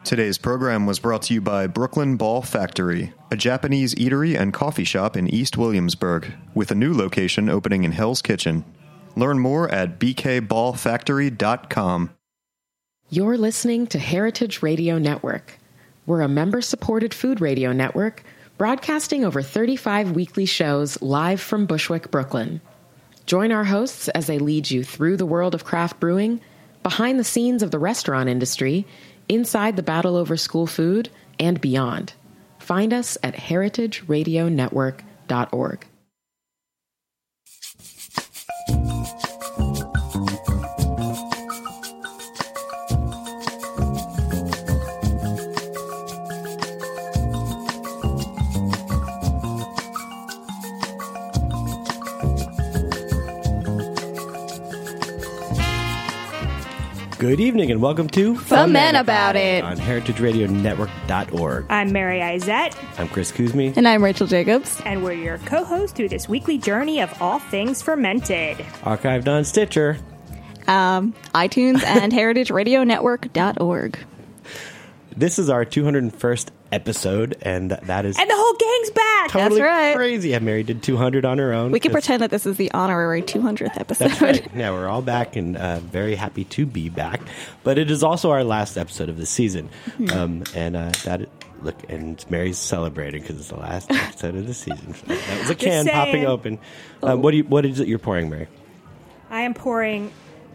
Today's program was brought to you by Brooklyn Ball Factory, a Japanese eatery and coffee shop in East Williamsburg, with a new location opening in Hell's Kitchen. Learn more at bkballfactory.com. You're listening to Heritage Radio Network. We're a member-supported food radio network broadcasting over 35 weekly shows live from Bushwick, Brooklyn. Join our hosts as they lead you through the world of craft brewing, behind the scenes of the restaurant industry, inside the battle over school food, and beyond. Find us at heritageradionetwork.org. Good evening and welcome to Foment About It on heritageradionetwork.org. I'm Mary Izette. I'm Chris Kuzmi. And I'm Rachel Jacobs. And we're your co-hosts through this weekly journey of all things fermented. Archived on Stitcher, iTunes, and heritageradionetwork.org. This is our 201st episode, and that is... And the whole gang's back! Totally That's right. crazy. Yeah, Mary did 200 on her own. We can pretend that this is the honorary 200th episode. That's right. Yeah, we're all back and very happy to be back. But it is also our last episode of the season. Look, and Mary's celebrating because it's the last episode of the season. So that was a can popping open. What is it you're pouring, Mary? I am pouring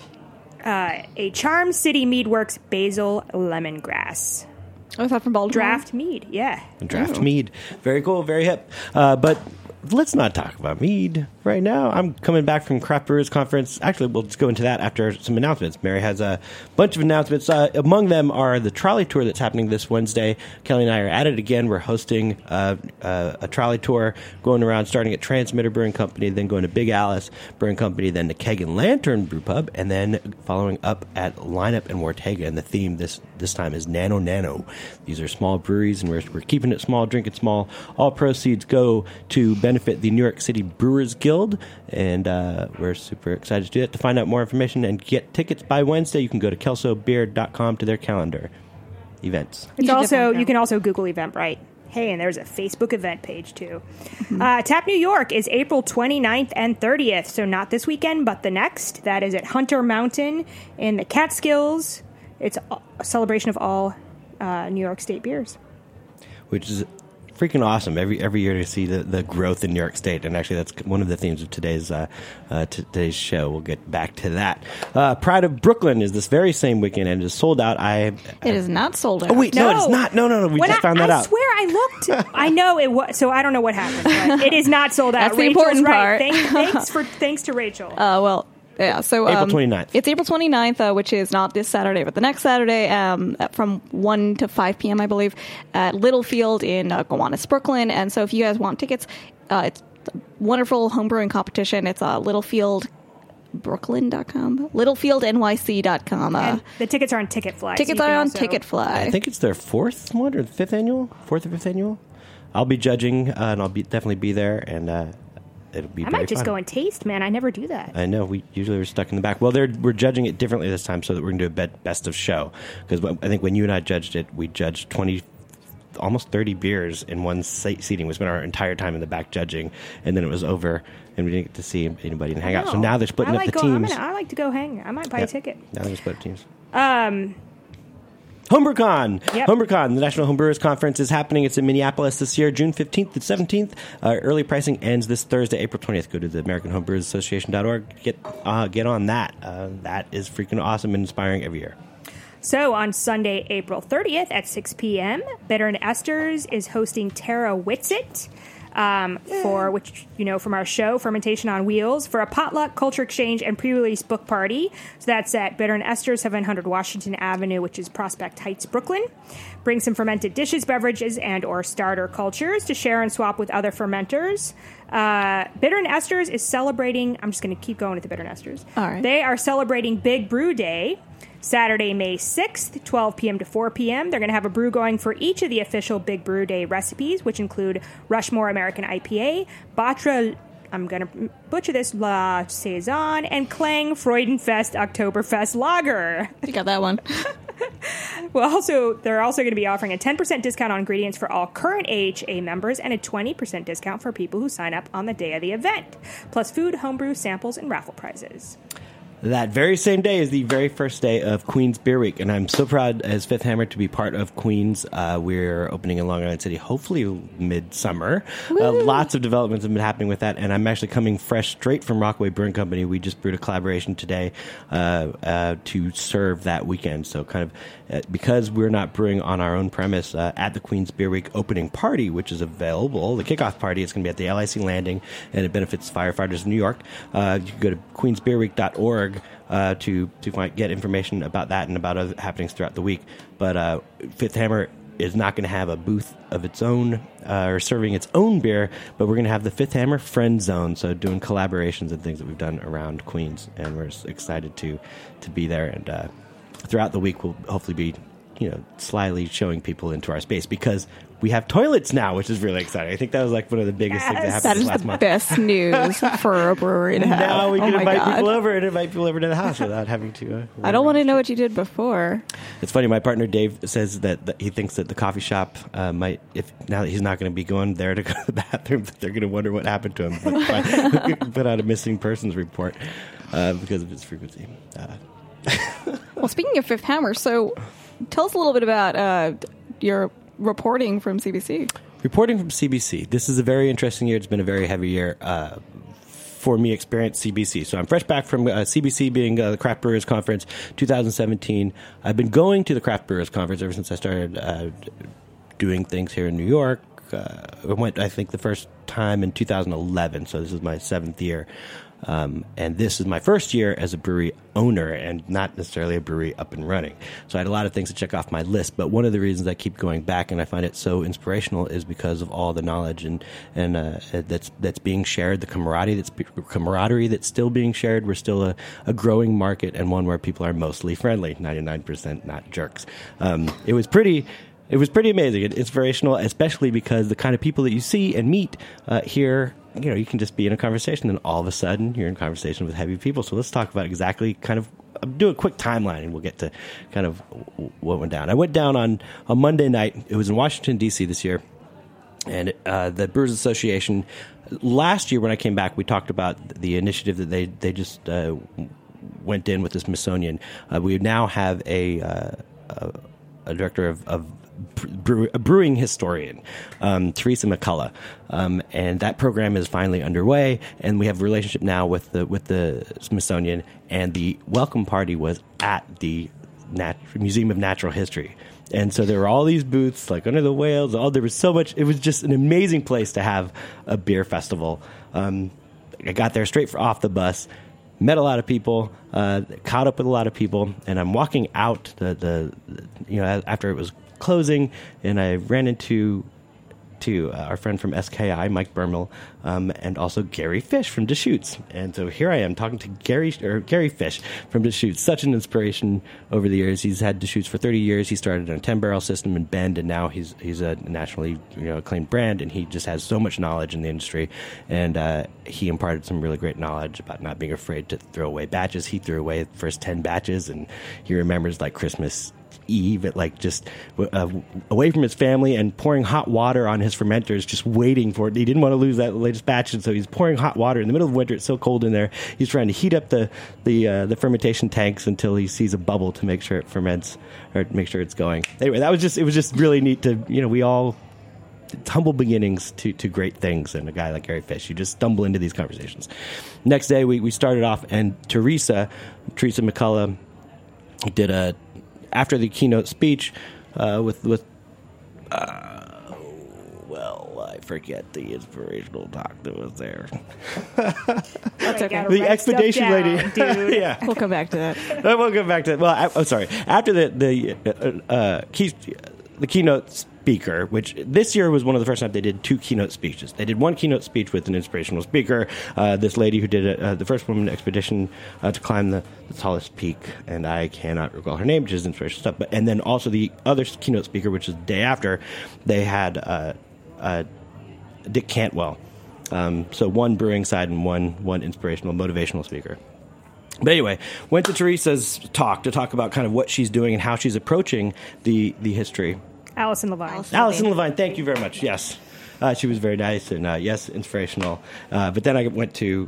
a Charm City Meadworks Basil Lemongrass. Oh, is that from Baltimore? Draft mead, yeah. Draft mead. Very cool, very hip. But let's not talk about mead right now. I'm coming back from Craft Brewers Conference. Actually, we'll just go into that after some announcements. Mary has a bunch of announcements. Among them are the trolley tour that's happening this Wednesday. Kelly and I are at it again. We're hosting a trolley tour going around, starting at Transmitter Brewing Company, then going to Big Alice Brewing Company, then to Keg and Lantern Brew Pub, and then following up at Lineup and Ortega. And the theme this time is Nano Nano. These are small breweries, and we're keeping it small, drinking small. All proceeds go to benefit the New York City Brewers Guild, and we're super excited to do that. To find out more information and get tickets by Wednesday, you can go to kelsobeer.com to their calendar events. You can also Google Eventbrite. Hey, and there's a Facebook event page, too. Mm-hmm. Tap New York is April 29th and 30th, so not this weekend, but the next. That is at Hunter Mountain in the Catskills. It's a celebration of all New York State beers. Which is freaking awesome every year to see the growth in New York State, and actually that's one of the themes of today's show. We'll get back to that. Pride of Brooklyn is this very same weekend and it is sold out. It is not sold out. Oh wait, no, it is not. No. We just found that out. I swear I looked. I know it was. So I don't know what happened. But it is not sold out. That's the Rachel's important right. part. Thanks to Rachel. Yeah, so April 29th. It's April 29th, which is not this Saturday, but the next Saturday from 1 to 5 p.m., I believe, at Littlefield in Gowanus, Brooklyn. And so if you guys want tickets, it's a wonderful homebrewing competition. It's littlefieldbrooklyn.com, littlefieldnyc.com. And the tickets are on Ticketfly. Tickets are on Ticketfly. I think it's their fourth or fifth annual. I'll be judging, and I'll definitely be there, and it'll be. I might just go and taste, man. I never do that. I know. We usually are stuck in the back. Well, we're judging it differently this time, so that we're going to do a best of show. Because I think when you and I judged it, we judged almost 30 beers in one seating. We spent our entire time in the back judging, and then it was over, and we didn't get to see anybody and hang out. So now they're splitting up the teams. I like to go hang. I might buy a ticket. Now they're split teams. HomebrewCon. Yep. HomebrewCon, the National Homebrewers Conference, is happening. It's in Minneapolis this year, June 15th to 17th. Early pricing ends this Thursday, April 20th. Go to the AmericanHomebrewers.org. Get on that. That is freaking awesome and inspiring every year. So on Sunday, April 30th at 6 p.m., Bitter and Esters is hosting Tara Whitsitt. Which you know from our show, Fermentation on Wheels, for a potluck, culture exchange, and pre-release book party. So that's at Bitter and Esther, 700 Washington Avenue, which is Prospect Heights, Brooklyn. Bring some fermented dishes, beverages, and or starter cultures to share and swap with other fermenters. Bitter and Esters is celebrating, I'm just going to keep going with the Bitter and Esters. All right. They are celebrating Big Brew Day, Saturday, May 6th, 12 p.m. to 4 p.m. They're going to have a brew going for each of the official Big Brew Day recipes, which include Rushmore American IPA, Batra, I'm going to butcher this, La Saison, and Klang Freudenfest Oktoberfest Lager. You got that one. Well, they're also going to be offering a 10% discount on ingredients for all current AHA members and a 20% discount for people who sign up on the day of the event, plus food, homebrew, samples, and raffle prizes. That very same day is the very first day of Queens Beer Week, and I'm so proud as Fifth Hammer to be part of Queens. We're opening in Long Island City, hopefully midsummer. Lots of developments have been happening with that, and I'm actually coming fresh straight from Rockaway Brewing Company. We just brewed a collaboration today to serve that weekend. So kind of because we're not brewing on our own premise at the Queens Beer Week opening party, which is available, the kickoff party, it's going to be at the LIC Landing, and it benefits firefighters in New York. You can go to queensbeerweek.org to get information about that and about other happenings throughout the week. But Fifth Hammer is not going to have a booth of its own or serving its own beer, but we're going to have the Fifth Hammer Friend Zone, so doing collaborations and things that we've done around Queens, and we're excited to be there. And throughout the week, we'll hopefully be slyly showing people into our space because we have toilets now, which is really exciting. I think that was like one of the biggest things that happened That is last the month. best news for a brewery to have. Now we can Oh my invite God. people over and invite people over to the house without having to. I don't want to know what you did before. It's funny. My partner Dave says that he thinks that the coffee shop might, if now that he's not going to be going there to go to the bathroom, they're going to wonder what happened to him. Put out a missing persons report because of his frequency. Well, speaking of Fifth Hammer, so tell us a little bit about your reporting from CBC. Reporting from CBC. This is a very interesting year. It's been a very heavy year for me, experienced CBC. So I'm fresh back from CBC being the Craft Brewers Conference 2017. I've been going to the Craft Brewers Conference ever since I started doing things here in New York. I went, I think, the first time in 2011, so this is my 7th year. And this is my first year as a brewery owner and not necessarily a brewery up and running. So I had a lot of things to check off my list. But one of the reasons I keep going back and I find it so inspirational is because of all the knowledge and that's being shared, the camaraderie that's still being shared. We're still a growing market and one where people are mostly friendly, 99% not jerks. It was pretty amazing and inspirational, especially because the kind of people that you see and meet here, you can just be in a conversation and all of a sudden you're in conversation with heavy people. So let's talk about exactly do a quick timeline and we'll get to kind of what went down. I went down on a Monday night. It was in Washington, D.C. this year. And the Brewers Association, last year when I came back, we talked about the initiative that they just went in with the Smithsonian. We now have a director of a brewing historian, Teresa McCullough, and that program is finally underway. And we have a relationship now with the Smithsonian. And the welcome party was at the Museum of Natural History, and so there were all these booths like under the whales. There was so much. It was just an amazing place to have a beer festival. I got there straight off the bus. Met a lot of people, caught up with a lot of people, and I'm walking out after it was closing, and I ran into our friend from SKI, Mike Bermel, and also Gary Fish from Deschutes. And so here I am talking to Gary Fish from Deschutes. Such an inspiration over the years. He's had Deschutes for 30 years. He started on a 10-barrel system in Bend, and now he's a nationally acclaimed brand, and he just has so much knowledge in the industry. And he imparted some really great knowledge about not being afraid to throw away batches. He threw away the first 10 batches, and he remembers like Christmas Eve at away from his family and pouring hot water on his fermenters, just waiting for it. He didn't want to lose that latest batch, and so he's pouring hot water in the middle of winter. It's so cold in there. He's trying to heat up the fermentation tanks until he sees a bubble to make sure it ferments or make sure it's going. Anyway, it was just really neat to it's humble beginnings to great things, and a guy like Gary Fish, you just stumble into these conversations. Next day we started off, and Teresa McCullough did after the keynote speech with I forget the inspirational talk that was there. That's okay. The expedition lady, dude. yeah. We'll come back to that. We'll come back to that. Well, I'm sorry. After the keynote speaker, which this year was one of the first times they did 2 keynote speeches. They did one keynote speech with an inspirational speaker, this lady who did the first woman expedition to climb the tallest peak, and I cannot recall her name, which is inspirational stuff. And then also the other keynote speaker, which is the day after, they had Dick Cantwell. So one brewing side and one inspirational, motivational speaker. But anyway, went to Teresa's talk to talk about kind of what she's doing and how she's approaching the history. Allison Levine. Allison Levine, thank you very much. Yes. She was very nice and, yes, inspirational. But then I went to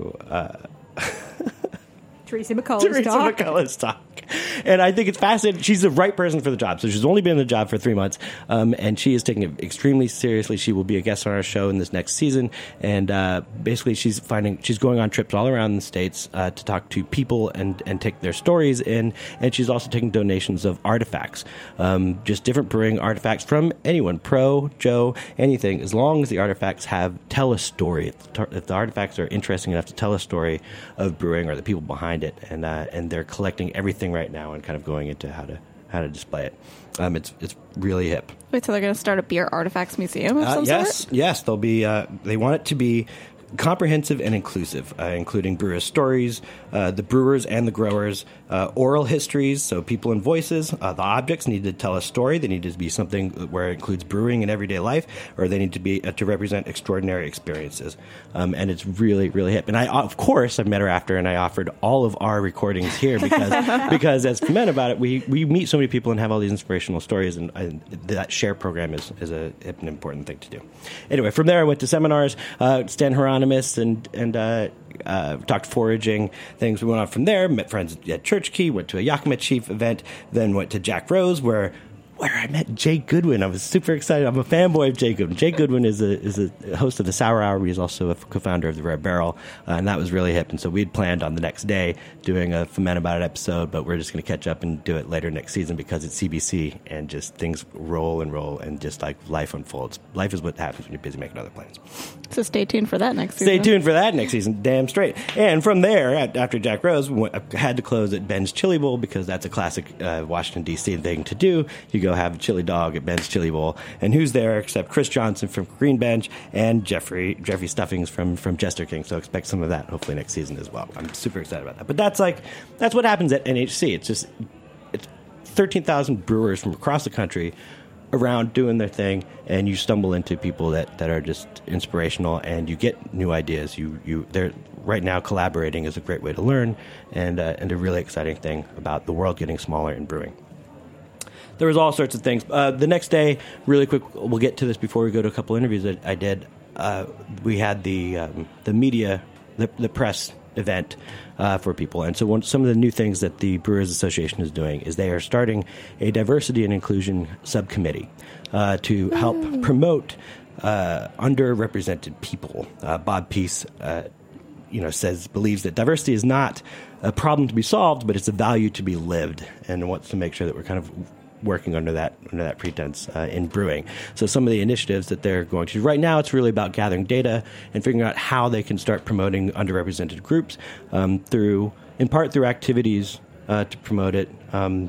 Teresa McCullough's talk. And I think it's fascinating. She's the right person for the job. So she's only been in the job for 3 months, and she is taking it extremely seriously. She will be a guest on our show in this next season. And basically, she's going on trips all around the States to talk to people and take their stories in. And she's also taking donations of artifacts, just different brewing artifacts from anyone, pro, Joe, anything, as long as the artifacts tell a story. If the artifacts are interesting enough to tell a story of brewing or the people behind it, and they're collecting everything right now and kind of going into how to display it. It's really hip. Wait, so they're going to start a beer artifacts museum of some sort? Yes, they'll be. They want it to be comprehensive and inclusive, including brewers' stories, the brewers and the growers, oral histories, so people and voices. The objects need to tell a story. They need to be something where it includes brewing in everyday life, or they need to be to represent extraordinary experiences. And it's really, really hip. And of course, I met her after, and I offered all of our recordings here because as men about it, we meet so many people and have all these inspirational stories, and that share program is an important thing to do. Anyway, from there I went to seminars. Stan Hieronymus and talked foraging things. We went on from there, met friends at Church Key, went to a Yakima Chief event, then went to Jack Rose, where I met Jay Goodwin. I was super excited. I'm a fanboy of Jay Goodwin. Jay Goodwin is a host of the Sour Hour. He's also a co-founder of the Rare Barrel, and that was really hip. And so we had planned on the next day doing a Ferment About It episode, but we're just going to catch up and do it later next season because it's CBC, and just things roll, and just like life unfolds. Life is what happens when you're busy making other plans. So stay tuned for that next season. Stay tuned for that next season, damn straight. And from there, after Jack Rose, I had to close at Ben's Chili Bowl because that's a classic Washington, D.C. thing to do. You go have a chili dog at Ben's Chili Bowl. And who's there except Chris Johnson from Green Bench and Jeffrey Stuffings from Jester King. So expect some of that hopefully next season as well. I'm super excited about that. But that's what happens at NHC. It's 13,000 brewers from across the country around doing their thing, and you stumble into people that are just inspirational, and you get new ideas. They're right now collaborating is a great way to learn, and a really exciting thing about the world getting smaller in brewing. There was all sorts of things. The next day, really quick, we'll get to this before we go to a couple interviews that I did. We had the media, the press event for people. And so some of the new things that the Brewers Association is doing is they are starting a diversity and inclusion subcommittee to help promote underrepresented people. Bob Peace believes that diversity is not a problem to be solved, but it's a value to be lived, and wants to make sure that we're kind of working under that pretense in brewing. So some of the initiatives that they're going to do right now, it's really about gathering data and figuring out how they can start promoting underrepresented groups in part through activities to promote it,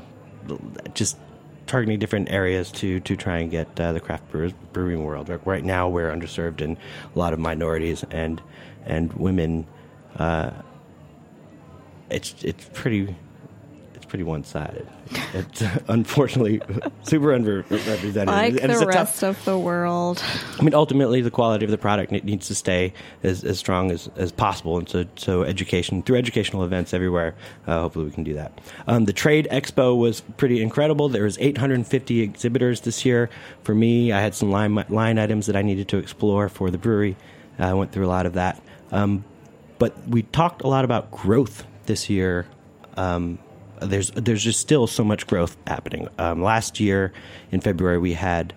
just targeting different areas to try and get the craft brewing world. Right now, we're underserved in a lot of minorities and women. It's pretty one-sided. It's unfortunately super underrepresented. Like the rest of the world. I mean, ultimately, the quality of the product needs to stay as strong as possible. And so education, through educational events everywhere, hopefully we can do that. The Trade Expo was pretty incredible. There was 850 exhibitors this year. For me, I had some line items that I needed to explore for the brewery. I went through a lot of that. But we talked a lot about growth this year. There's just still so much growth happening. Last year in February we had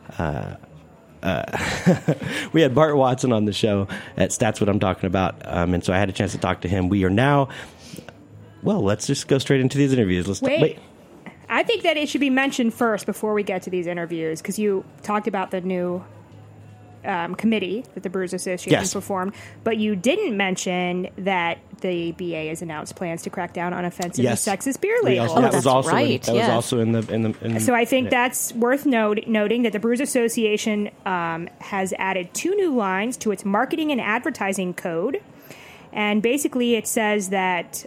Bart Watson on the show at Stats What I'm Talking About, and so I had a chance to talk to him. We are now, let's just go straight into these interviews. Wait. I think that it should be mentioned first before we get to these interviews, because you talked about the new committee that the Brewers Association formed, but you didn't mention that the BA has announced plans to crack down on offensive and sexist beer labels. That was also in the so I think that's worth noting that the Brewers Association has added 2 new lines to its marketing and advertising code, and basically it says that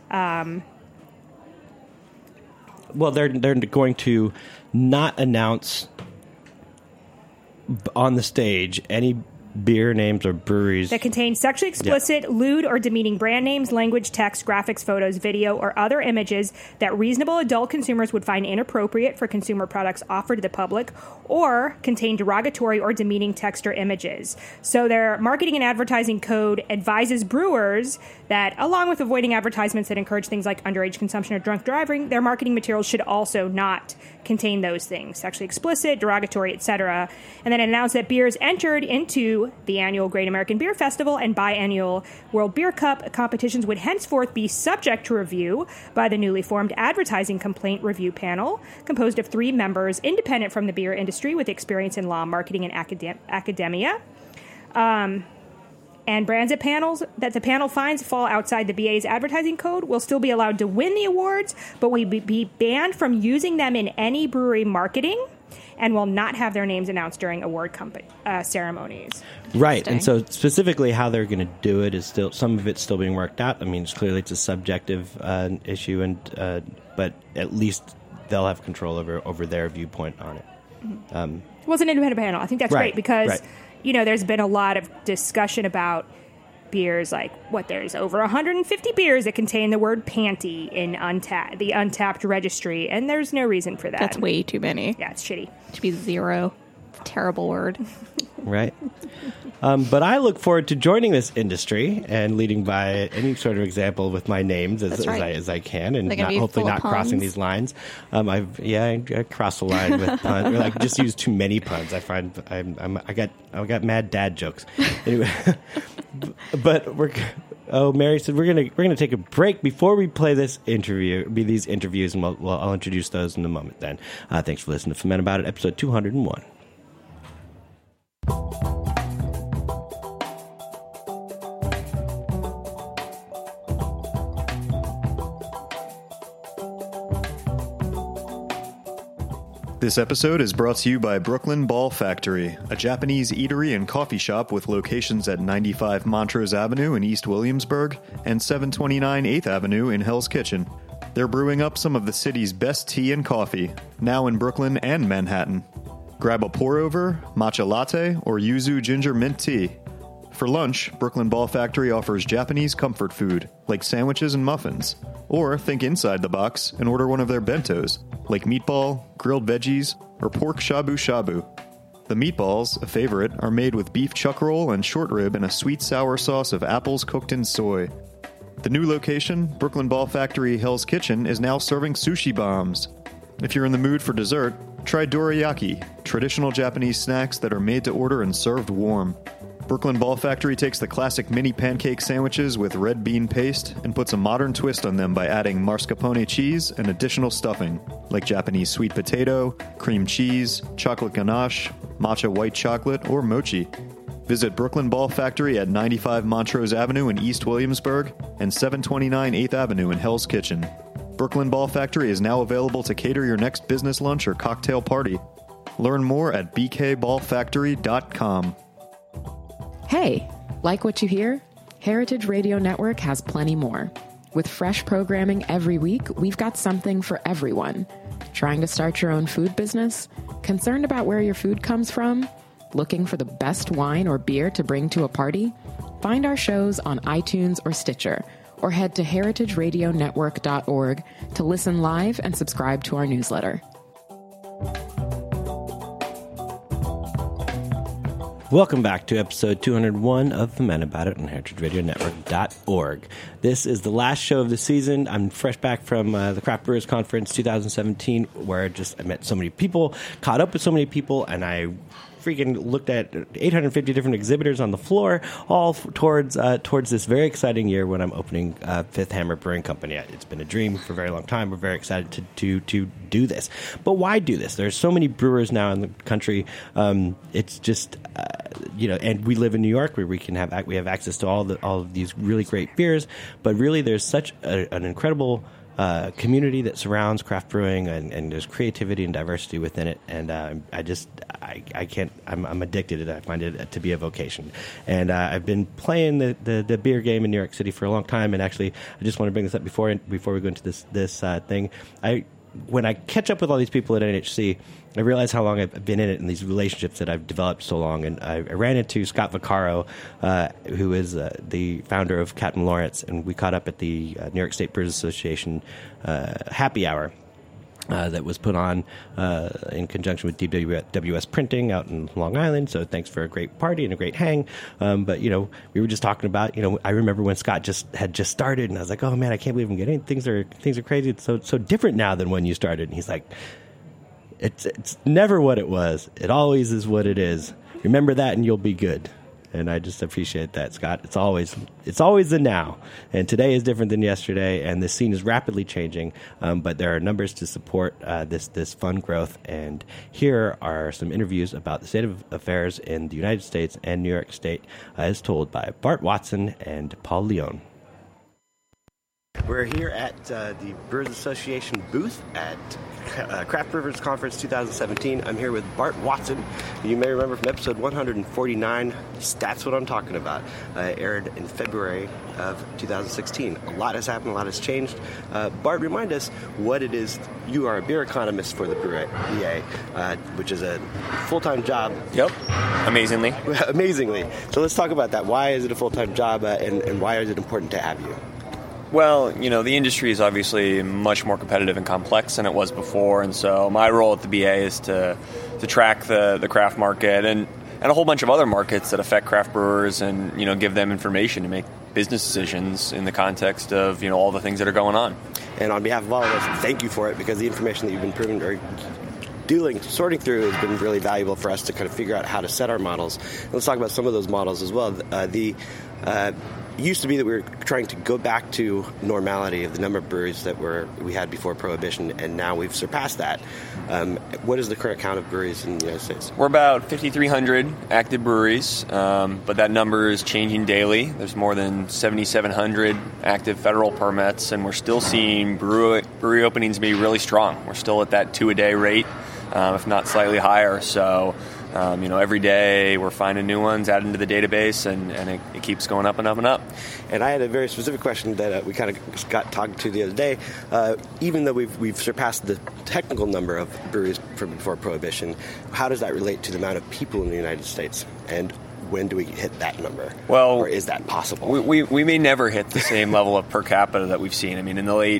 they're going to not announce on the stage any beer names or breweries that contain sexually explicit, lewd, or demeaning brand names, language, text, graphics, photos, video, or other images that reasonable adult consumers would find inappropriate for consumer products offered to the public, or contain derogatory or demeaning text or images. So their marketing and advertising code advises brewers that, along with avoiding advertisements that encourage things like underage consumption or drunk driving, their marketing materials should also not contain those things, sexually explicit, derogatory, etc. And then it announced that beers entered into the annual Great American Beer Festival and biannual World Beer Cup competitions would henceforth be subject to review by the newly formed Advertising Complaint Review Panel, composed of 3 members independent from the beer industry with experience in law, marketing, and academia. And brands that the panel finds fall outside the BA's advertising code will still be allowed to win the awards, but will be banned from using them in any brewery marketing and will not have their names announced during award ceremonies. Right, and so specifically how they're going to do it is still, some of it's still being worked out. I mean, clearly it's a subjective issue, and but at least they'll have control over their viewpoint on it. Well, it's an independent panel. I think that's great because, you know, there's been a lot of discussion about beers, like there's over 150 beers that contain the word panty in the Untapped registry, and there's no reason for that. That's way too many. Yeah, it's shitty. It should be 0. It's a terrible word. Right. But I look forward to joining this industry and leading by any sort of example with my names as I can, and hopefully not crossing these lines. I cross the line with puns. Or like just use too many puns. I find I got mad dad jokes. Anyway, but Mary said we're gonna take a break before we play these interviews, and I'll introduce those in a moment. Then, thanks for listening to Ferment About It, episode 201. This episode is brought to you by Brooklyn Ball Factory, a Japanese eatery and coffee shop with locations at 95 Montrose Avenue in East Williamsburg and 729 8th Avenue in Hell's Kitchen. They're brewing up some of the city's best tea and coffee, now in Brooklyn and Manhattan. Grab a pour-over, matcha latte, or yuzu ginger mint tea. For lunch, Brooklyn Ball Factory offers Japanese comfort food, like sandwiches and muffins. Or think inside the box and order one of their bentos, like meatball, grilled veggies, or pork shabu-shabu. The meatballs, a favorite, are made with beef chuck roll and short rib in a sweet-sour sauce of apples cooked in soy. The new location, Brooklyn Ball Factory Hell's Kitchen, is now serving sushi bombs. If you're in the mood for dessert, try dorayaki, traditional Japanese snacks that are made to order and served warm. Brooklyn Ball Factory takes the classic mini pancake sandwiches with red bean paste and puts a modern twist on them by adding mascarpone cheese and additional stuffing, like Japanese sweet potato, cream cheese, chocolate ganache, matcha white chocolate, or mochi. Visit Brooklyn Ball Factory at 95 Montrose Avenue in East Williamsburg and 729 8th Avenue in Hell's Kitchen. Brooklyn Ball Factory is now available to cater your next business lunch or cocktail party. Learn more at bkballfactory.com. Hey, like what you hear? Heritage Radio Network has plenty more. With fresh programming every week, we've got something for everyone. Trying to start your own food business? Concerned about where your food comes from? Looking for the best wine or beer to bring to a party? Find our shows on iTunes or Stitcher, or head to heritageradionetwork.org to listen live and subscribe to our newsletter. Welcome back to episode 201 of Ferment About It on heritageradionetwork.org. This is the last show of the season. I'm fresh back from the Craft Brewers Conference 2017, where I met so many people, caught up with so many people, and I freaking looked at 850 different exhibitors on the floor, all towards this very exciting year when I'm opening Fifth Hammer Brewing Company. It's been a dream for a very long time. We're very excited to do this. But why do this? There's so many brewers now in the country. It's just and we live in New York, where we have access to all of these really great beers. But really, there's such an incredible community that surrounds craft brewing, and there's creativity and diversity within it. And I'm addicted to it. I find it to be a vocation. And I've been playing the beer game in New York City for a long time. And actually, I just want to bring this up before we go into this thing. when I catch up with all these people at NHC, I realize how long I've been in it and these relationships that I've developed so long. And I ran into Scott Vaccaro, who is the founder of Captain Lawrence, and we caught up at the New York State Brewers Association happy hour. That was put on in conjunction with DWS Printing out in Long Island. So thanks for a great party and a great hang. But, we were just talking about, I remember when Scott had just started, and I was like, oh, man, I can't believe I'm getting things are crazy. It's so different now than when you started. And he's like, it's never what it was. It always is what it is. Remember that and you'll be good. And I just appreciate that, Scott. It's always the now. And today is different than yesterday, and the scene is rapidly changing. But there are numbers to support this fun growth. And here are some interviews about the state of affairs in the United States and New York State, as told by Bart Watson and Paul Leone. We're here at the Brewers Association booth at Craft Brewers Conference 2017. I'm here with Bart Watson. You may remember from episode 149, That's What I'm Talking About, aired in February of 2016. A lot has happened, a lot has changed. Bart, remind us what it is. You are a beer economist for the BA, which is a full-time job. Yep, amazingly. Amazingly. So let's talk about that. Why is it a full-time job, and why is it important to have you? Well, the industry is obviously much more competitive and complex than it was before, and so my role at the BA is to track the craft market and a whole bunch of other markets that affect craft brewers and, give them information to make business decisions in the context of, all the things that are going on. And on behalf of all of us, thank you for it, because the information that you've been sorting through has been really valuable for us to kind of figure out how to set our models. And let's talk about some of those models as well. It used to be that we were trying to go back to normality of the number of breweries that we had before Prohibition, and now we've surpassed that. What is the current count of breweries in the United States? We're about 5,300 active breweries, but that number is changing daily. There's more than 7,700 active federal permits, and we're still seeing brewery openings be really strong. We're still at that 2-a-day rate, if not slightly higher. So, every day we're finding new ones, adding to the database, and it keeps going up and up and up. And I had a very specific question that we kind of got talking to the other day. Even though we've surpassed the technical number of breweries from before Prohibition, how does that relate to the amount of people in the United States? And when do we hit that number? Well, or is that possible? We may never hit the same level of per capita that we've seen. I mean, in the late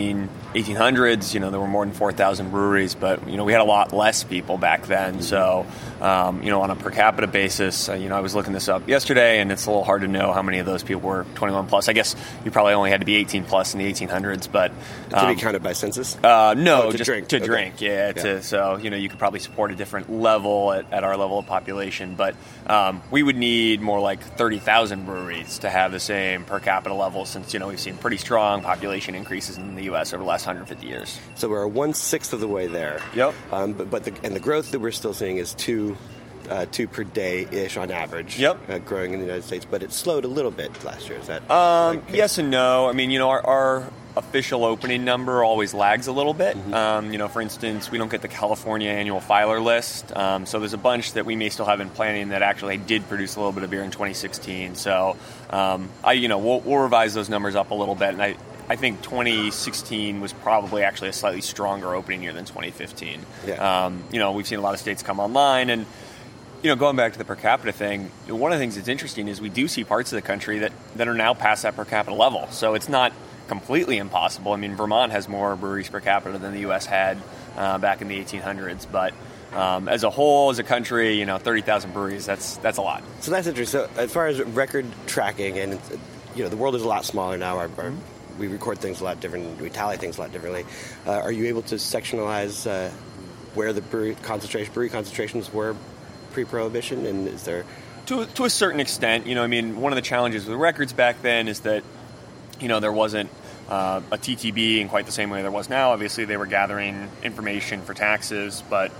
1800s, there were more than 4,000 breweries, but, we had a lot less people back then. Mm-hmm. So, on a per capita basis, I was looking this up yesterday, and it's a little hard to know how many of those people were 21 plus. I guess you probably only had to be 18 plus in the 1800s, but... to be counted by census? No, to just drink. To drink, yeah. So, you could probably support a different level at our level of population, but we would need more like 30,000 breweries to have the same per capita level, since, we've seen pretty strong population increases in the U.S. over the last 150 years. So we're 1/6 of the way there. Yep. But the growth that we're still seeing is two per day-ish on average. Yep. Growing in the United States, but it slowed a little bit last year. Is that yes and no. I mean, our official opening number always lags a little bit. Mm-hmm. For instance, we don't get the California annual filer list, so there's a bunch that we may still have in planning that actually did produce a little bit of beer in 2016. So, we'll revise those numbers up a little bit, and I think 2016 was probably actually a slightly stronger opening year than 2015. Yeah. We've seen a lot of states come online, and going back to the per capita thing, one of the things that's interesting is we do see parts of the country that are now past that per capita level. So it's not completely impossible. I mean, Vermont has more breweries per capita than the U.S. had back in the 1800s, but as a whole, as a country, 30,000 breweries, that's a lot. So that's interesting. So as far as record tracking, and the world is a lot smaller now. We record things a lot different. We tally things a lot differently. Are you able to sectionalize where the brewery concentrations were pre-Prohibition, and is there... To a certain extent, one of the challenges with records back then is that, there wasn't a TTB in quite the same way there was now. Obviously, they were gathering information for taxes, but,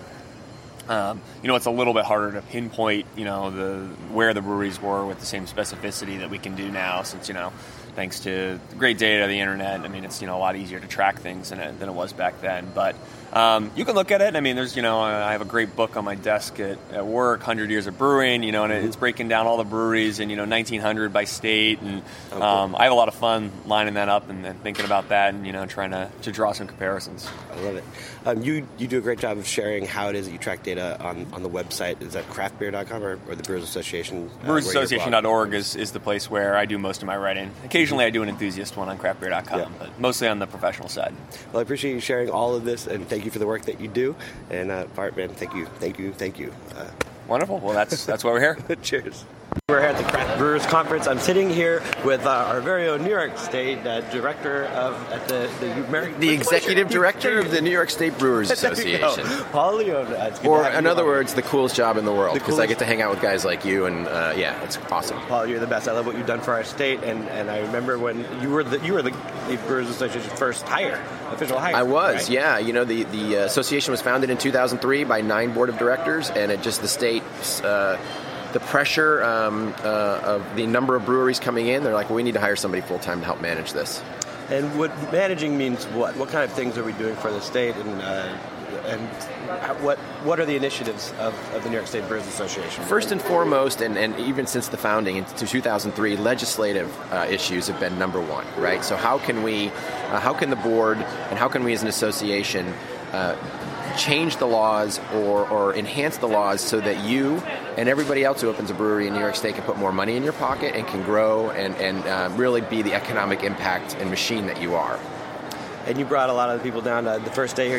it's a little bit harder to pinpoint, where the breweries were with the same specificity that we can do now, since, thanks to great data, the internet, it's, a lot easier to track things than it was back then. But, You can look at it. I mean, there's, I have a great book on my desk at work, 100 Years of Brewing, and it's breaking down all the breweries in, 1900 by state. And I have a lot of fun lining that up and thinking about that and, trying to draw some comparisons. I love it. You do a great job of sharing how it is that you track data on the website. Is that craftbeer.com or the Brewers Association? Brewersassociation.org is the place where I do most of my writing. Occasionally I do an enthusiast one on craftbeer.com, but mostly on the professional side. Well, I appreciate you sharing all of this, and thank you for the work that you do. And Bart, man, thank you. Wonderful. Well, that's why we're here. Cheers. We're here at the Craft Brewers Conference. I'm sitting here with our very own New York State director at the executive director of the New York State Brewers Association. Paul Leone. Or, in other words, the coolest job in the world, because I get to hang out with guys like you, and it's awesome. Paul, you're the best. I love what you've done for our state, and I remember when you were the Brewers Association's first official hire. I was, right? yeah. The association was founded in 2003 by 9 board of directors, and it just the state's the pressure of the number of breweries coming in, they're like, well, we need to hire somebody full-time to help manage this. And what managing means what? What kind of things are we doing for the state, and what are the initiatives of the New York State Brewers Association? First and foremost, and even since the founding in 2003, legislative issues have been number one, right? So how can the board and how can we as an association change the laws or enhance the laws so that you and everybody else who opens a brewery in New York State can put more money in your pocket and can grow and really be the economic impact and machine that you are. And you brought a lot of the people down. The first day here,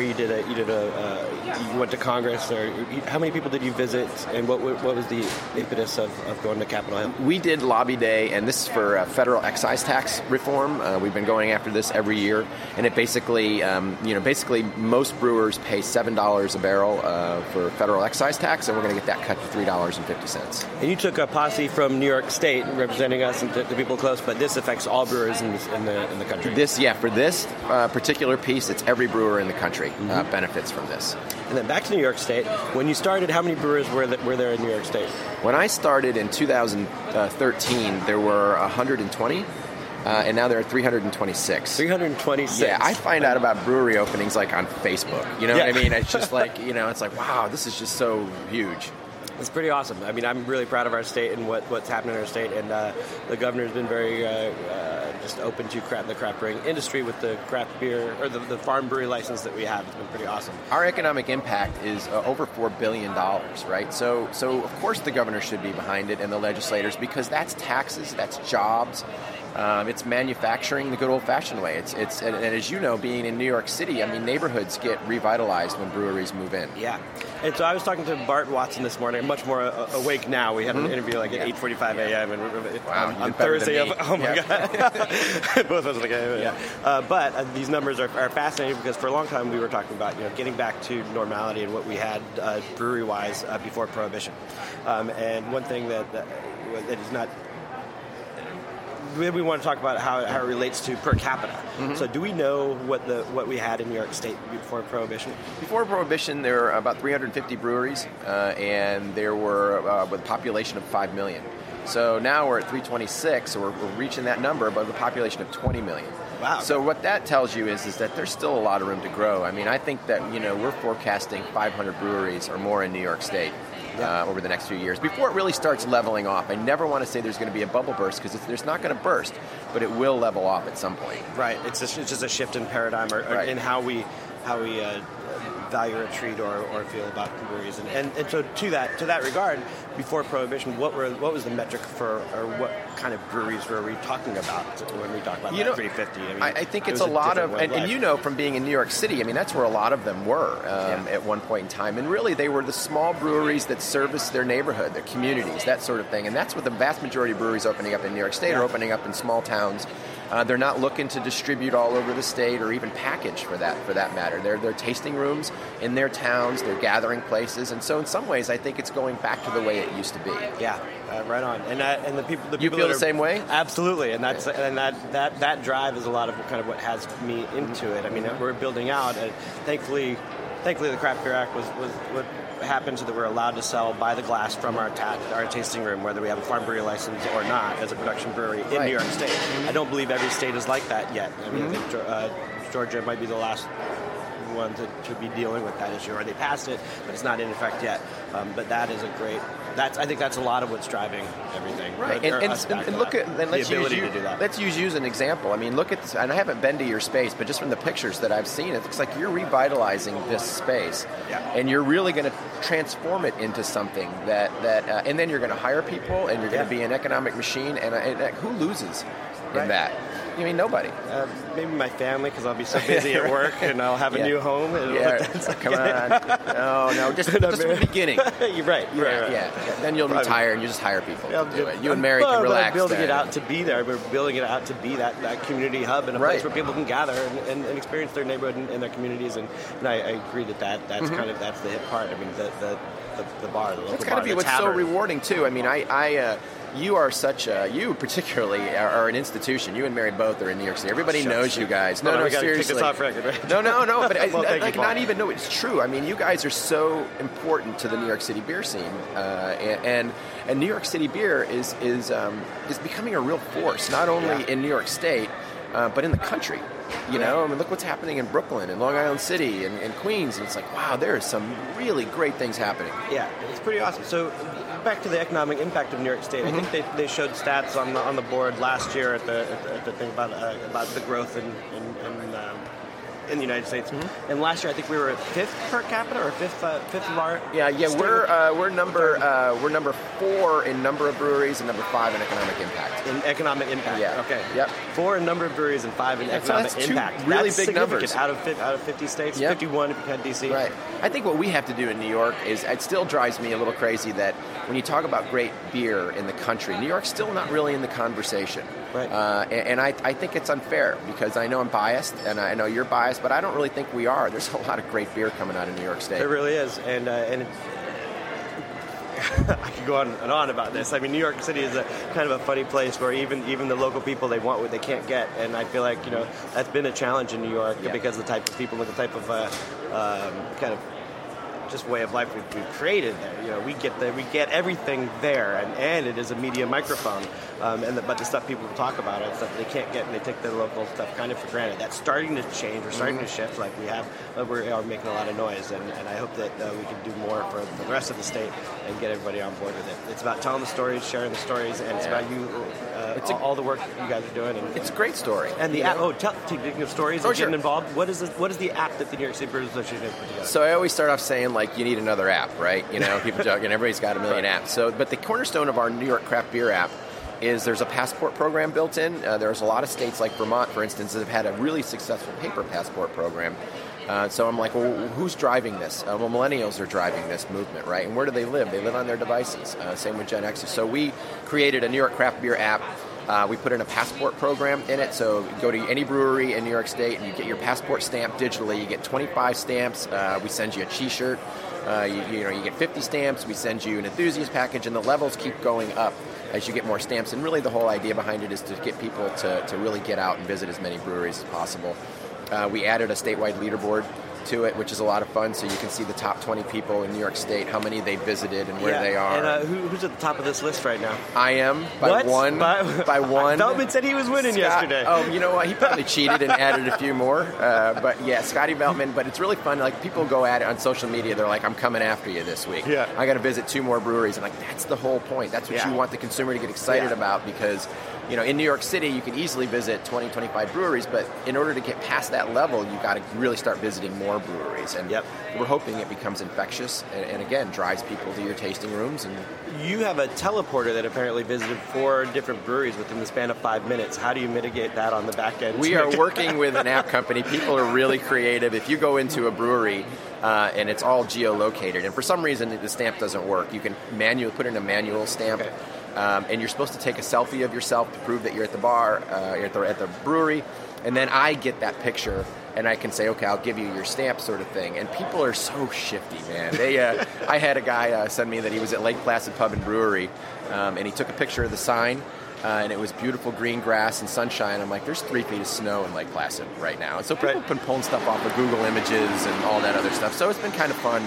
you went to Congress. Or how many people did you visit? And what was the impetus of going to Capitol Hill? We did Lobby Day, and this is for federal excise tax reform. We've been going after this every year, and it basically, basically most brewers pay $7 a barrel for federal excise tax, and we're going to get that cut to $3.50. And you took a posse from New York State representing us and the people close, but this affects all brewers in the country. For this particular piece, it's every brewer in the country benefits from this. And then back to New York State. When you started, how many brewers were there in New York State? When I started in 2013, there were 120. And now there are 326. 326. Yeah, I find out about brewery openings like on Facebook. You know what I mean? It's just like, it's like, wow, this is just so huge. It's pretty awesome. I mean, I'm really proud of our state and what's happening in our state. And the governor's been very just open to the craft brewing industry with the craft beer or the farm brewery license that we have. It's been pretty awesome. Our economic impact is over $4 billion, right? So of course the governor should be behind it and the legislators, because that's taxes, that's jobs. It's manufacturing the good old-fashioned way. And as you know, being in New York City, I mean, neighborhoods get revitalized when breweries move in. Yeah. And so I was talking to Bart Watson this morning. I'm much more awake now. We had an interview at 8:45 a.m. and on Thursday. Oh my God! Both of us but these numbers are fascinating because for a long time we were talking about getting back to normality and what we had brewery-wise before Prohibition. And one thing that is not. We want to talk about how it relates to per capita. Mm-hmm. So do we know what we had in New York State before Prohibition? Before Prohibition, there were about 350 breweries, and there were with a population of 5 million. So now we're at 326, so we're reaching that number, but with a population of 20 million. Wow. So what that tells you is that there's still a lot of room to grow. I mean, I think that we're forecasting 500 breweries or more in New York State. Over the next few years, before it really starts leveling off. I never want to say there's going to be a bubble burst, because there's not going to burst, but it will level off at some point. Right. It's just a shift in paradigm or in how we value or treat or feel about breweries. And so to that regard, before Prohibition, what was the metric for, or what kind of breweries were we talking about when we talk about 350? I mean, I think it's a lot of, and from being in New York City, I mean, that's where a lot of them were at one point in time. And really, they were the small breweries that service their neighborhood, their communities, that sort of thing. And that's what the vast majority of breweries opening up in New York State are opening up in small towns. They're not looking to distribute all over the state or even package for that matter. They're tasting rooms in their towns, they're gathering places, and so in some ways I think it's going back to the way it used to be. Yeah, right on. And the people you feel the same way? Absolutely, and that drive is a lot of kind of what has me into it. I mean, we're building out, and thankfully the Craft Beer Act was what happened so that we're allowed to sell by the glass from our tasting room, whether we have a farm brewery license or not, as a production brewery in New York State. I don't believe every state is like that yet. I mean, I think Georgia might be the last ones that should be dealing with that issue, or they passed it, but it's not in effect yet. But that is I think that's a lot of what's driving everything. Right, Or and us back to look that. at and the let's ability use to do that. Let's use you as an example. I mean, look at this, and I haven't been to your space, but just from the pictures that I've seen, it looks like you're revitalizing this space, and you're really going to transform it into something that and then you're going to hire people, and you're going to be an economic machine, and who loses in that? I mean, nobody. Maybe my family, because I'll be so busy at work, and I'll have a new home. And Come on. No, just from the beginning. You're right. Yeah. Then you'll retire, and you just hire people. Do it. You and Mary can relax. We're building it out to be there. We're building it out to be that community hub and a place where people can gather and experience their neighborhood and their communities. And I agree that's kind of that's the hit part. I mean, the bar, the local bar. That's got to be what's so rewarding too. I mean, you are you particularly are an institution. You and Mary both are in New York City. Everybody knows you guys. No, we gotta seriously. kick this off record, right? No. But it's it's true. I mean, you guys are so important to the New York City beer scene, and New York City beer is becoming a real force, not only in New York State, but in the country. You know, I mean, look what's happening in Brooklyn and Long Island City and Queens. And it's like, wow, there are some really great things happening. Yeah, it's pretty awesome. So back to the economic impact of New York State. I think they showed stats on the board last year at the thing about the growth in the United States. And last year, I think we were at 5th per capita, or fifth of our. We're number 4 in number of breweries and number 5 in economic impact. In economic impact. Yeah. Okay. Yep. 4 in number of breweries and 5 in economic impact. Two really that's big numbers out of 50 states. 51 if you count DC. Right. I think what we have to do in New York is it still drives me a little crazy that when you talk about great beer in the country, New York's still not really in the conversation. Right. And I think it's unfair because I know I'm biased and I know you're biased, but I don't really think we are. There's a lot of great beer coming out of New York State. There really is, and I could go on and on about this. I mean, New York City is a kind of a funny place where even the local people, they want what they can't get, and I feel like that's been a challenge in New York because of the type of people and the type of kind of just way of life we've created there. We get everything there, and it is a media microphone. But the stuff people talk about is stuff they can't get, and they take their local stuff kind of for granted. That's starting to change. We're starting to shift. Like we are making a lot of noise, and I hope that we can do more for the rest of the state and get everybody on board with it. It's about telling the stories, sharing the stories, and it's about you. All the work that you guys are doing. And it's a great story. And the app. Speaking of stories and getting involved, what is the app that the New York City Brewers Association put together? So I always start off saying you need another app, right? People joke, and everybody's got a million apps. But the cornerstone of our New York craft beer app is there's a passport program built in. There's a lot of states like Vermont, for instance, that have had a really successful paper passport program. So I'm like, well, who's driving this? Well, millennials are driving this movement, right? And where do they live? They live on their devices. Same with Gen Xers. So we created a New York craft beer app. We put in a passport program in it, so you go to any brewery in New York State and you get your passport stamped digitally. You get 25 stamps. We send you a T-shirt. You get 50 stamps. We send you an enthusiast package, and the levels keep going up as you get more stamps. And really the whole idea behind it is to get people to really get out and visit as many breweries as possible. We added a statewide leaderboard to it, which is a lot of fun, so you can see the top 20 people in New York State, how many they visited and where they are. And who's at the top of this list right now? I am, by one. By one. Veltman said he was winning yesterday. Oh, you know what? He probably cheated and added a few more. But yeah, Scotty Veltman. But it's really fun. Like, people go at it on social media. They're like, I'm coming after you this week. Yeah. I got to visit 2 more breweries. And that's the whole point. That's what you want the consumer to get excited about, because in New York City, you can easily visit 20, 25 breweries, but in order to get past that level, you got to really start visiting more breweries. And we're hoping it becomes infectious and again, drives people to your tasting rooms. And you have a teleporter that apparently visited 4 different breweries within the span of 5 minutes. How do you mitigate that on the back end? We are working with an app company. People are really creative. If you go into a brewery and it's all geolocated, and for some reason the stamp doesn't work, you can put in a manual stamp. Okay. And you're supposed to take a selfie of yourself to prove that you're at the bar, at the brewery, and then I get that picture, and I can say, okay, I'll give you your stamp, sort of thing. And people are so shifty, man. I had a guy send me that he was at Lake Placid Pub and Brewery, and he took a picture of the sign, and it was beautiful green grass and sunshine. I'm like, there's 3 feet of snow in Lake Placid right now. And so people have been pulling stuff off of Google Images and all that other stuff. So it's been kind of fun.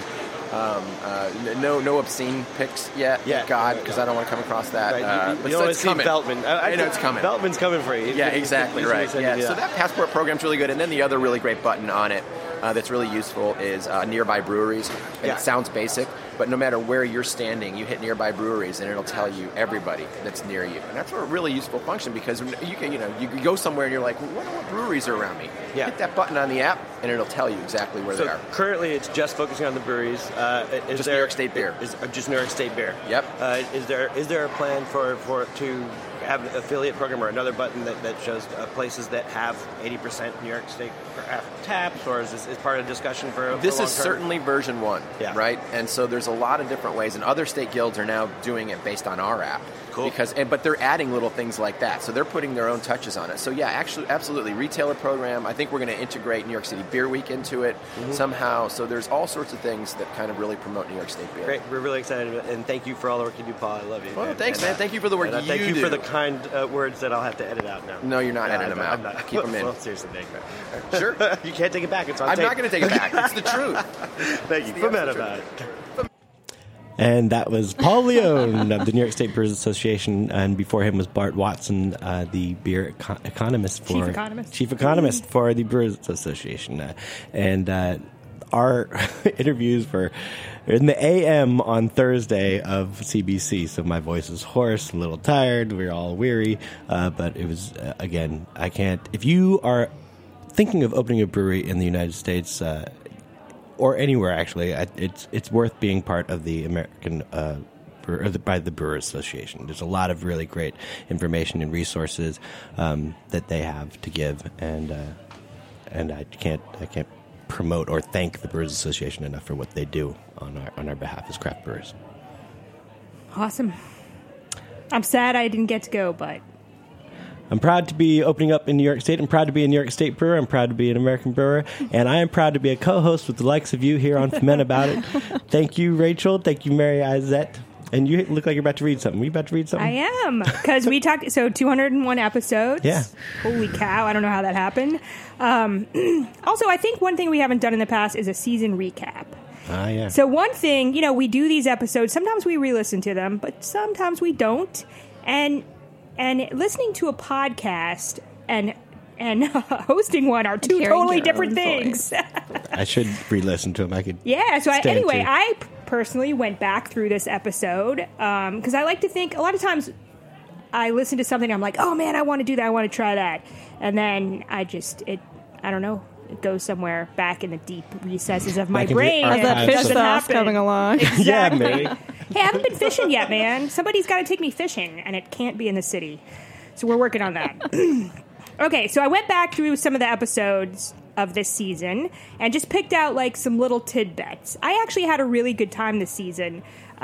No obscene pics yet, thank God, because I don't want to come across that. Right. But it's coming. Veltman. I know it's coming. Veltman's coming for you. Yeah, exactly right. Yeah. So that passport program's really good. And then the other really great button on it that's really useful is nearby breweries. And it sounds basic, but no matter where you're standing, you hit nearby breweries, and it'll tell you everybody that's near you. And that's a really useful function because you can go somewhere and you're like, well, what breweries are around me? Yeah. Hit that button on the app, and it'll tell you exactly where they are. Currently, it's just focusing on the breweries. Just New York State beer. Just New York State beer. Yep. Is there a plan for to have an affiliate program or another button that shows places that have 80% New York State taps, or is this part of the discussion for This for is certainly version 1, right? And so there's a lot of different ways, and other state guilds are now doing it based on our app. Cool. But they're adding little things like that, so they're putting their own touches on it. So yeah, actually, absolutely, retailer program. I think we're going to integrate New York City Beer Week into it somehow. So there's all sorts of things that kind of really promote New York State beer. Great, we're really excited, and thank you for all the work you do, Paul. I love you. Well, thanks, man. Thank you for the work you do. Thank you for the kind words that I'll have to edit out now. No, you're not editing them out. I'm not. Keep them in. Well, seriously, thank you. Sure. You can't take it back. It's on I'm tape. not going to take it back. It's the truth. Thank you. Forget about it. And that was Paul Leone of the New York State Brewers Association, and before him was Bart Watson, the beer economist chief economist for the Brewers Association. Our interviews were in the AM on Thursday of CBC, so my voice is hoarse, a little tired. We're all weary, but it was again. I can't. If you are thinking of opening a brewery in the United States. Or anywhere, actually, it's worth being part of the American by the Brewers Association. There's a lot of really great information and resources that they have to give, and I can't promote or thank the Brewers Association enough for what they do on our behalf as craft brewers. Awesome. I'm sad I didn't get to go, but. I'm proud to be opening up in New York State. I'm proud to be a New York State brewer. I'm proud to be an American brewer. And I am proud to be a co-host with the likes of you here on Ferment About It. Thank you, Rachel. Thank you, Mary Izette. And you look like you're about to read something. Are you about to read something? I am. Because we talked, 201 episodes. Yeah. Holy cow. I don't know how that happened. Also, I think one thing we haven't done in the past is a season recap. Yeah. So one thing, we do these episodes. Sometimes we re-listen to them, but sometimes we don't. And listening to a podcast and hosting one are two totally different things. I should re-listen to them. I could. Yeah. So I personally went back through this episode because I like to think a lot of times I listen to something. I'm like, oh man, I want to do that. I want to try that, and then I don't know. It goes somewhere back in the deep recesses of my brain. How's that fish sauce coming along? Exactly. Yeah, Mary. Hey, I haven't been fishing yet, man. Somebody's got to take me fishing, and it can't be in the city. So we're working on that. Okay, so I went back through some of the episodes of this season and just picked out some little tidbits. I actually had a really good time this season.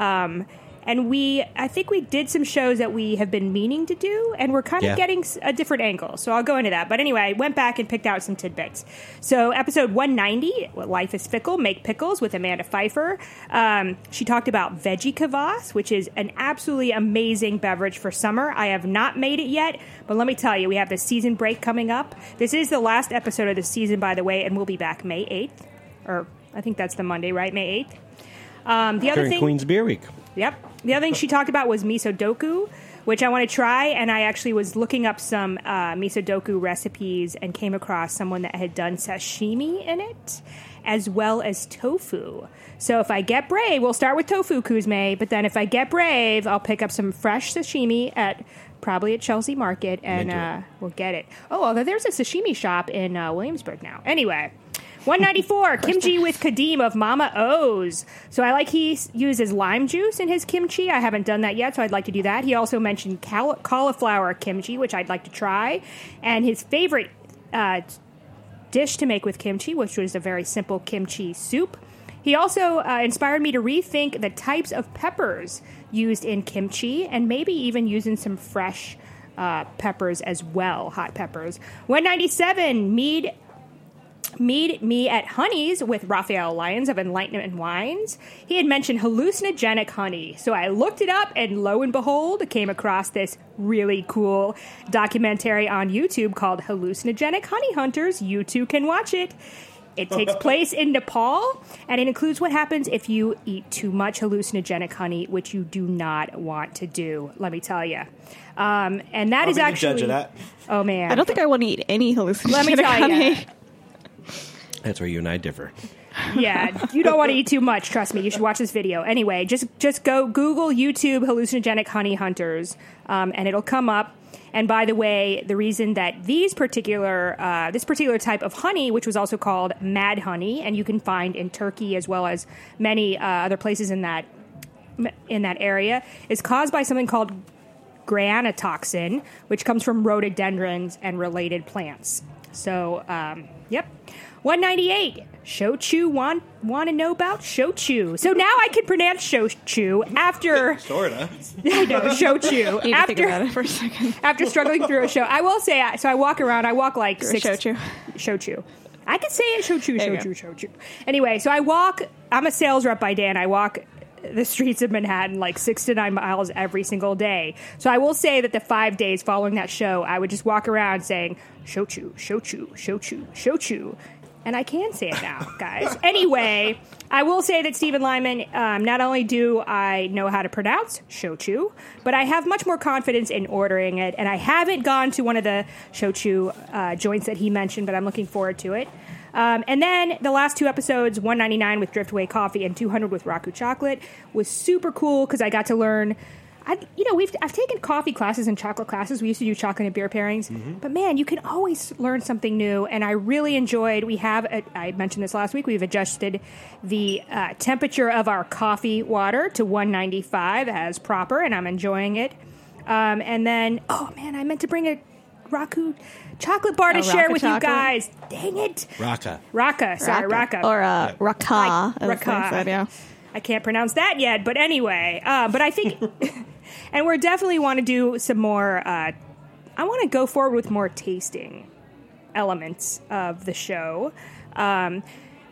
And I think we did some shows that we have been meaning to do, and we're kind of getting a different angle. So I'll go into that. But anyway, I went back and picked out some tidbits. So episode 190, Life is Fickle, Make Pickles with Amanda Pfeiffer. She talked about Veggie Kvass, which is an absolutely amazing beverage for summer. I have not made it yet, but let me tell you, we have the season break coming up. This is the last episode of the season, by the way, and we'll be back May 8th. Or I think that's the Monday, right? May 8th. The other thing, Queen's Beer Week. Yep. The other thing she talked about was miso doku, which I want to try, and I actually was looking up some miso doku recipes and came across someone that had done sashimi in it, as well as tofu. So if I get brave, we'll start with tofu, Kuzme, but then if I get brave, I'll pick up some fresh sashimi probably at Chelsea Market, and we'll get it. Oh, although there's a sashimi shop in Williamsburg now. Anyway. 194, kimchi with Kadeem of Mama O's. So he uses lime juice in his kimchi. I haven't done that yet, so I'd like to do that. He also mentioned cauliflower kimchi, which I'd like to try. And his favorite dish to make with kimchi, which was a very simple kimchi soup. He also inspired me to rethink the types of peppers used in kimchi and maybe even using some fresh peppers as well, hot peppers. 197, Meet me at Honey's with Raphael Lyons of Enlightenment Wines. He had mentioned hallucinogenic honey. So I looked it up, and lo and behold, came across this really cool documentary on YouTube called Hallucinogenic Honey Hunters. You too can watch it. It takes place in Nepal, and it includes what happens if you eat too much hallucinogenic honey, which you do not want to do, let me tell you. And that is actually... Judge of that. Oh, man. I don't think I want to eat any hallucinogenic let me tell honey. You. That's where you and I differ. Yeah, you don't want to eat too much. Trust me, you should watch this video. Anyway, just go Google YouTube hallucinogenic honey hunters, and it'll come up. And by the way, the reason that this particular type of honey, which was also called mad honey, and you can find in Turkey as well as many other places in that area, is caused by something called granotoxin, which comes from rhododendrons and related plants. So, yep. 198. Shochu want to know about Shochu. So now I can pronounce Shochu after Sorta. I know Shochu Need to think about it for a second. after struggling through a show. I will say so. I walk like Through a six Shochu. I can say it There you Shochu. Anyway, so I'm a sales rep by day, and I walk the streets of Manhattan like 6 to 9 miles every single day. So I will say that the 5 days following that show, I would just walk around saying Shochu, Shochu, Shochu, Shochu. And I can say it now, guys. Anyway, I will say that Stephen Lyman, not only do I know how to pronounce shochu, but I have much more confidence in ordering it. And I haven't gone to one of the shochu joints that he mentioned, but I'm looking forward to it. And then the last 2 episodes, 199 with Driftaway Coffee and 200 with Raku Chocolate, was super cool because I got to learn. I've taken coffee classes and chocolate classes. We used to do chocolate and beer pairings. Mm-hmm. But man, you can always learn something new. And I really enjoyed, I mentioned this last week, we've adjusted the temperature of our coffee water to 195 as proper, and I'm enjoying it. And then, I meant to bring a Raku chocolate bar to share with chocolate. You guys. Dang it. Raka. Raka. Or Raka. Raka. I can't pronounce that yet, but anyway. But I think, and we definitely want to do some more, I want to go forward with more tasting elements of the show. But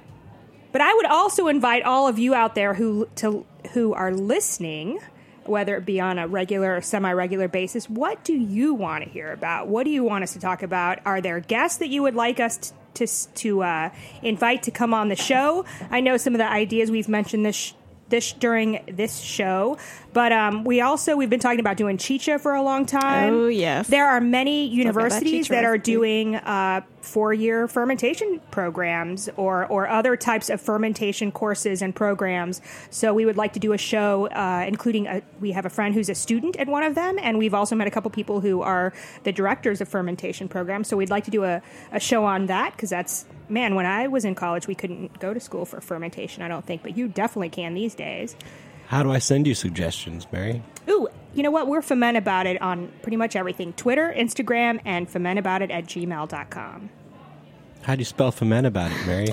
I would also invite all of you out there who are listening, whether it be on a regular or semi-regular basis, what do you want to hear about? What do you want us to talk about? Are there guests that you would like us to invite to come on the show? I know some of the ideas we've mentioned this during this show, but we've been talking about doing Chicha for a long time. Oh yes, there are many universities that are doing 4-year fermentation programs or other types of fermentation courses and programs. So we would like to do a show, including we have a friend who's a student at one of them, and we've also met a couple people who are the directors of fermentation programs. So we'd like to do a show on that because that's. Man, when I was in college, we couldn't go to school for fermentation, I don't think, but you definitely can these days. How do I send you suggestions, Mary? Ooh, you know what? We're Ferment About It on pretty much everything. Twitter, Instagram, and fermentaboutit@gmail.com. How do you spell ferment about it, Mary?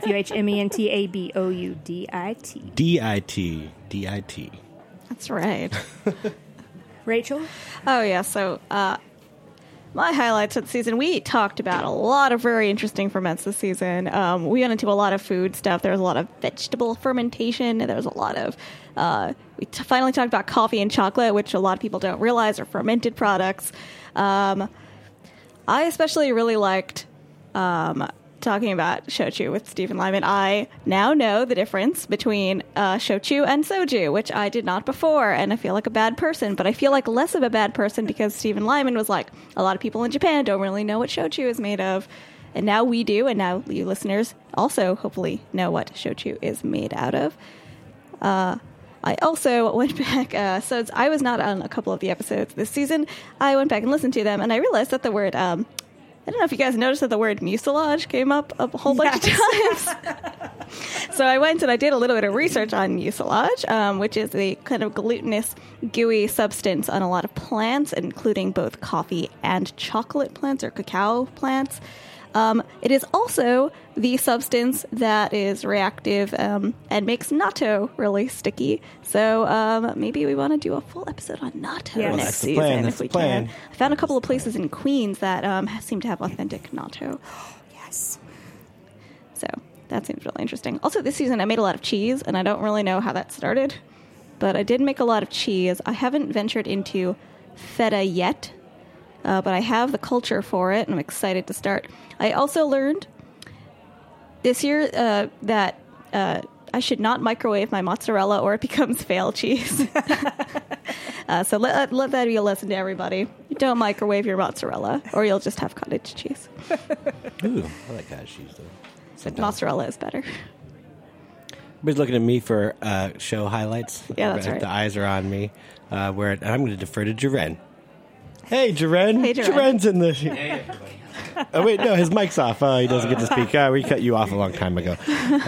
FUHMENTABOUDIT. D-I-T. That's right. Rachel? Oh, yeah. So, my highlights of the season, we talked about a lot of very interesting ferments this season. We went into a lot of food stuff. There was a lot of vegetable fermentation. There was a lot of... we finally talked about coffee and chocolate, which a lot of people don't realize are fermented products. I especially really liked talking about shochu with Stephen Lyman. I now know the difference between shochu and soju, which I did not before, and I feel like a bad person, but I feel like less of a bad person because Stephen Lyman was like, a lot of people in Japan don't really know what shochu is made of, and now we do, and now you listeners also hopefully know what shochu is made out of. I also went back, so I was not on a couple of the episodes this season. I went back and listened to them, and I realized that the word... I don't know if you guys noticed that the word mucilage came up a whole bunch of times. So I went and I did a little bit of research on mucilage, which is a kind of glutinous, gooey substance on a lot of plants, including both coffee and chocolate plants or cacao plants. It is also the substance that is reactive and makes natto really sticky. So maybe we want to do a full episode on natto next season if we can. I found a couple of places in Queens that seem to have authentic natto. Yes. So that seems really interesting. Also, this season I made a lot of cheese, and I don't really know how that started, but I did make a lot of cheese. I haven't ventured into feta yet. But I have the culture for it, and I'm excited to start. I also learned this year that I should not microwave my mozzarella or it becomes fail cheese. So let that be a lesson to everybody. Don't microwave your mozzarella, or you'll just have cottage cheese. Ooh, I like cottage cheese, though. Mozzarella is better. Everybody's looking at me for show highlights. Yeah, that's right. The eyes are on me. I'm going to defer to Jaren. Hey, Jaren. Hey, Jaren. Jaren's in the... Oh, wait, no, his mic's off. He doesn't get to speak. We cut you off a long time ago.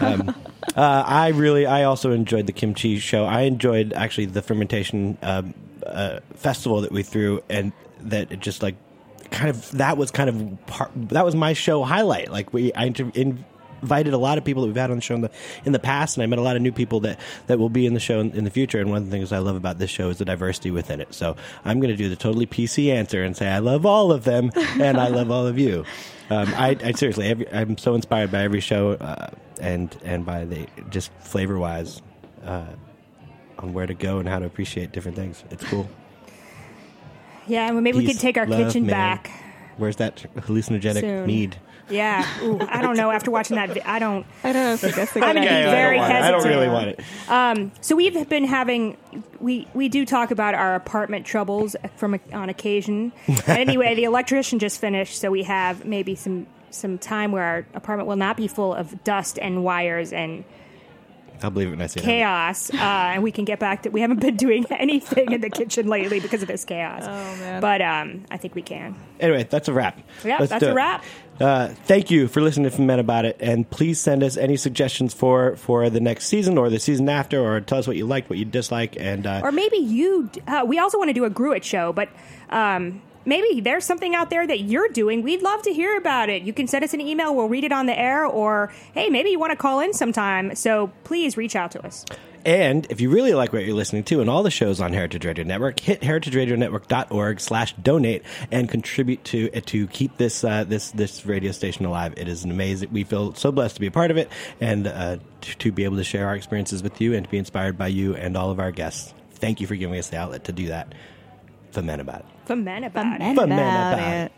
I also enjoyed the kimchi show. I enjoyed, actually, the fermentation festival that we threw, and that it just, like, that was my show highlight. Like, I invited a lot of people that we've had on the show in the past, and I met a lot of new people that will be in the show in the future. And one of the things I love about this show is the diversity within it. So I'm going to do the totally PC answer and say I love all of them, and I love all of you. I seriously, I'm so inspired by every show, and by the just flavor wise on where to go and how to appreciate different things. It's cool. Yeah, well, maybe we could take our kitchen back. Where's that hallucinogenic mead? Yeah. Ooh, I don't know. After watching that, I don't think that's the good I'm idea. very hesitant. I don't really want it. So we've been having, we do talk about our apartment troubles on occasion. Anyway, the electrician just finished, so we have maybe some time where our apartment will not be full of dust and wires and I'll believe it when I see chaos, and we can get back to. We haven't been doing anything in the kitchen lately because of this chaos. Oh man! But I think we can. Anyway, that's a wrap. Yeah, that's a wrap. Thank you for listening to Men About It, and please send us any suggestions for the next season or the season after, or tell us what you liked, what you dislike, and or maybe you. We also want to do a Gruit show, but. Maybe there's something out there that you're doing. We'd love to hear about it. You can send us an email. We'll read it on the air. Or, hey, maybe you want to call in sometime. So please reach out to us. And if you really like what you're listening to and all the shows on Heritage Radio Network, hit heritageradionetwork.org/donate and contribute to keep this radio station alive. It is an amazing. We feel so blessed to be a part of it and to be able to share our experiences with you and to be inspired by you and all of our guests. Thank you for giving us the outlet to do that. For Men About It. For Men About It. For Men About It.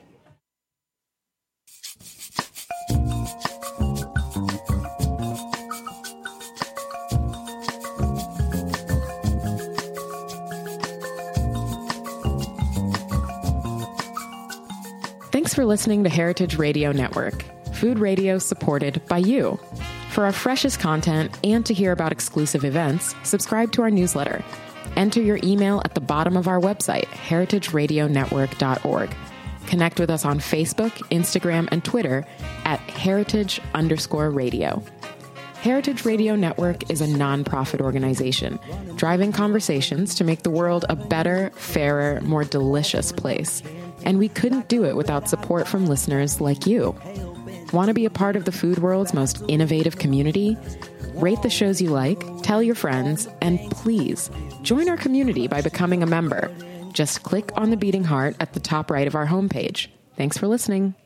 Thanks for listening to Heritage Radio Network, food radio supported by you. For our freshest content and to hear about exclusive events, subscribe to our newsletter. Enter your email at the bottom of our website, heritageradionetwork.org. Connect with us on Facebook, Instagram, and Twitter at heritage_radio. Heritage Radio Network is a nonprofit organization driving conversations to make the world a better, fairer, more delicious place. And we couldn't do it without support from listeners like you. Want to be a part of the food world's most innovative community? Rate the shows you like, tell your friends, and please join our community by becoming a member. Just click on the beating heart at the top right of our homepage. Thanks for listening.